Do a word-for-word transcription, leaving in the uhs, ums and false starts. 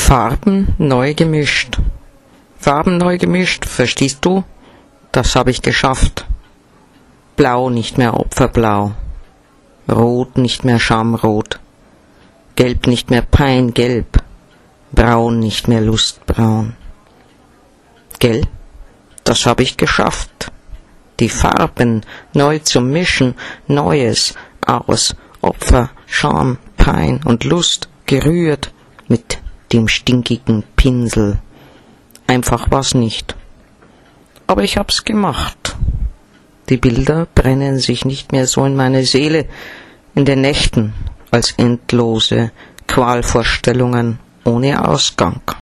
Farben neu gemischt. Farben neu gemischt, verstehst du? Das habe ich geschafft. Blau nicht mehr Opferblau, Rot nicht mehr Schamrot, Gelb nicht mehr Peingelb, Braun nicht mehr Lustbraun. Gell? Das habe ich geschafft. Die Farben neu zu mischen, Neues aus Opfer, Scham, Pein und Lust gerührt mit dem stinkigen Pinsel. Einfach was nicht. Aber ich hab's gemacht. Die Bilder brennen sich nicht mehr so in meine Seele, in den Nächten als endlose Qualvorstellungen ohne Ausgang.